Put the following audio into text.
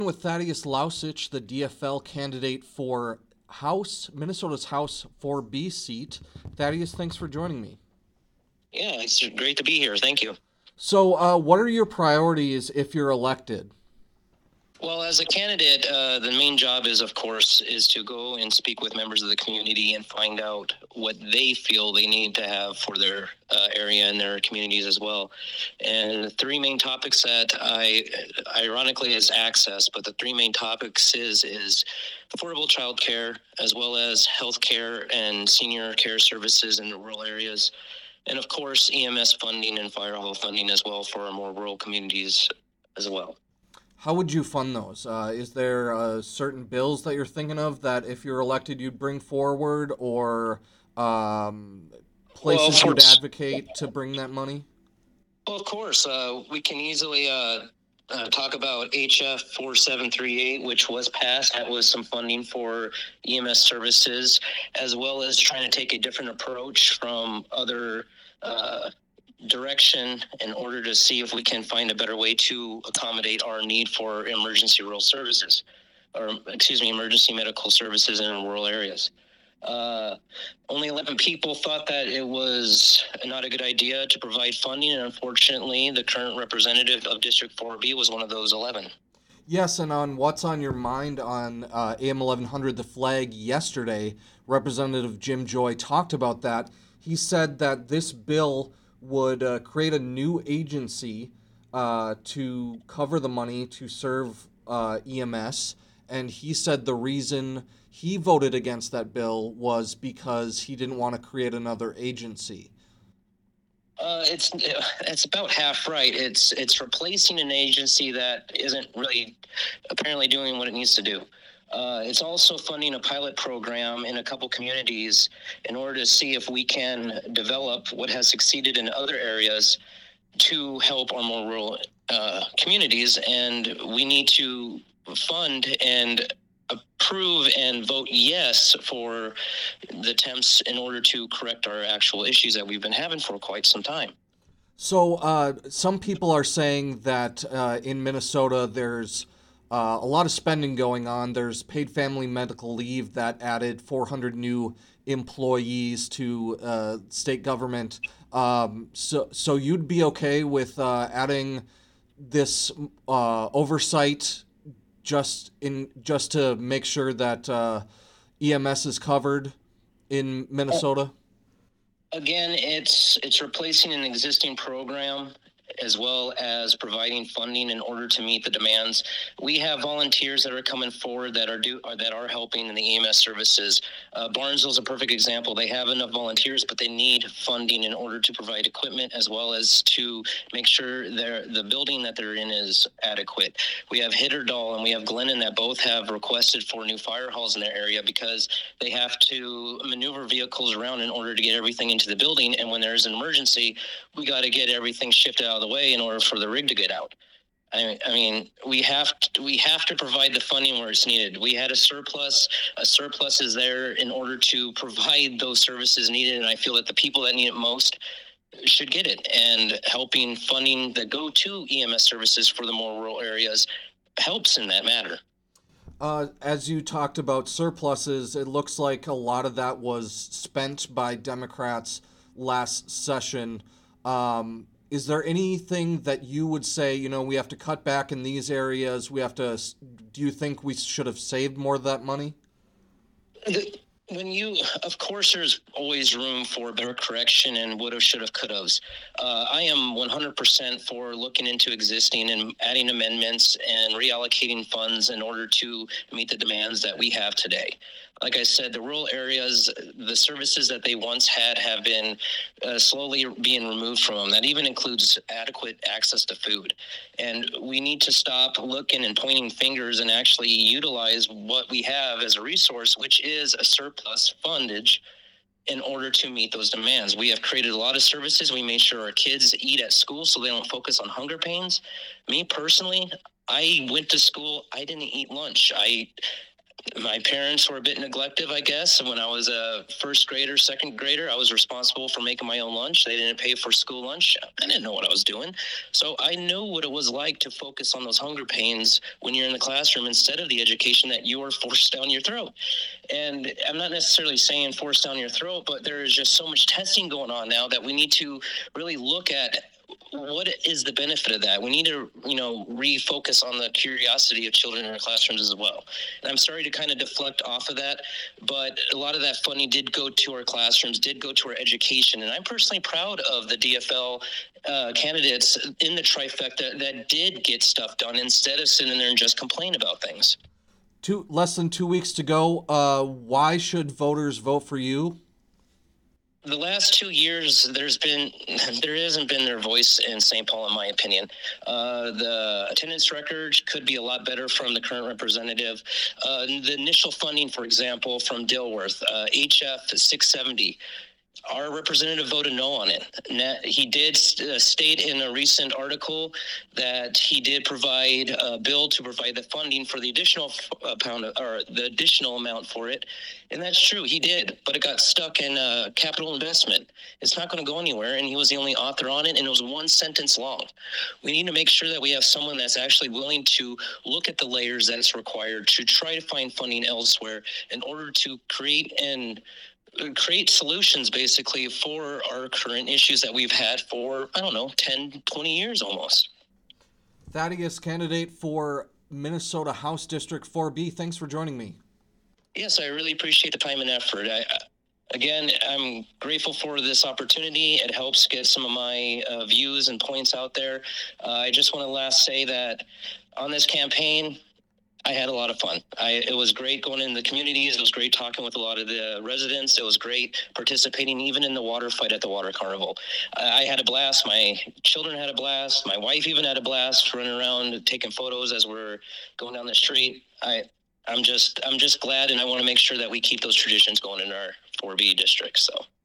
With Thaddeus Lausich, the DFL candidate for Minnesota's House 4B seat. Thaddeus, thanks for joining me. Yeah, it's great to be here. Thank you. So, what are your priorities if you're elected? Well, as a candidate, the main job is, of course, is to go and speak with members of the community and find out what they feel they need to have for their area and their communities as well. And the three main topics that ironically, is access, but the three main topics is affordable childcare, as well as healthcare and senior care services in the rural areas. And of course, EMS funding and fire hall funding as well for our more rural communities as well. How would you fund those? Is there certain bills that you're thinking of that if you're elected you'd bring forward, or Well, places you'd advocate to bring that money? well, of course, we can easily talk about HF 4738, which was passed. That was some funding for EMS services, as well as trying to take a different approach from other direction in order to see if we can find a better way to accommodate our need for emergency rural services, or emergency medical services in rural areas. Only 11 people thought that it was not a good idea to provide funding, and unfortunately, the current representative of District 4B was one of those 11. Yes, and on What's on Your Mind on AM 1100 The Flag yesterday, Representative Jim Joy talked about that. He said that this bill would create a new agency to cover the money to serve EMS, and he said the reason he voted against that bill was because he didn't want to create another agency. It's about half right. It's replacing an agency that isn't really apparently doing what it needs to do. It's also funding a pilot program in a couple communities in order to see if we can develop what has succeeded in other areas to help our more rural communities. And we need to fund and approve and vote yes for the attempts in order to correct our actual issues that we've been having for quite some time. So, some people are saying that in Minnesota there's a lot of spending going on. There's paid family medical leave that added 400 new employees to state government. So you'd be okay with adding this oversight just to make sure that EMS is covered in Minnesota? Again, it's replacing an existing program as well as providing funding in order to meet the demands. We have volunteers that are coming forward that are helping in the EMS services. Barnesville is a perfect example. They have enough volunteers, but they need funding in order to provide equipment as well as to make sure the building that they're in is adequate. We have Hitterdal and we have Glennon that both have requested for new fire halls in their area because they have to maneuver vehicles around in order to get everything into the building. And when there's an emergency, we got to get everything shifted out of the way in order for the rig to get out. I mean, we have to provide the funding where it's needed. We had a surplus. A surplus is there in order to provide those services needed, and I feel that the people that need it most should get it. And helping funding that go to EMS services for the more rural areas helps in that matter. As you talked about surpluses, it looks like a lot of that was spent by Democrats last session. Is there anything that you would say, we have to cut back in these areas? Do you think we should have saved more of that money? Of course, there's always room for better correction and woulda, shoulda, couldas. I am 100% for looking into existing and adding amendments and reallocating funds in order to meet the demands that we have today. Like I said, the rural areas, the services that they once had have been slowly being removed from them. That even includes adequate access to food. And we need to stop looking and pointing fingers and actually utilize what we have as a resource, which is a surplus fundage in order to meet those demands. We have created a lot of services. We made sure our kids eat at school so they don't focus on hunger pains. Me personally, I went to school. I didn't eat lunch. My parents were a bit neglective, I guess. When I was a first grader, second grader, I was responsible for making my own lunch. They didn't pay for school lunch. I didn't know what I was doing. So I knew what it was like to focus on those hunger pains when you're in the classroom instead of the education that you are forced down your throat. And I'm not necessarily saying forced down your throat, but there is just so much testing going on now that we need to really look at what is the benefit of that. We need to, refocus on the curiosity of children in our classrooms as well. And I'm sorry to kind of deflect off of that, but a lot of that funding did go to our classrooms, did go to our education. And I'm personally proud of the DFL candidates in the trifecta that did get stuff done instead of sitting there and just complain about things. Less than 2 weeks to go. Why should voters vote for you? The last 2 years, there hasn't been their voice in St. Paul, in my opinion. The attendance record could be a lot better from the current representative. The initial funding, for example, from Dilworth, HF 670. Our representative voted no on it. He did state in a recent article that he did provide a bill to provide the funding for the additional additional amount for it, and that's true. He did, but it got stuck in capital investment. It's not going to go anywhere, and he was the only author on it, and it was one sentence long. We need to make sure that we have someone that's actually willing to look at the layers that's required to try to find funding elsewhere in order to create solutions basically for our current issues that we've had for, 10, 20 years almost. Thaddeus, candidate for Minnesota House District 4B. Thanks for joining me. Yes, I really appreciate the time and effort. I'm grateful for this opportunity. It helps get some of my views and points out there. I just want to say that on this campaign, I had a lot of fun. It was great going in the communities. It was great talking with a lot of the residents. It was great participating even in the water fight at the water carnival. I had a blast. My children had a blast. My wife even had a blast running around taking photos as we're going down the street. I'm just glad, and I want to make sure that we keep those traditions going in our 4B district. So.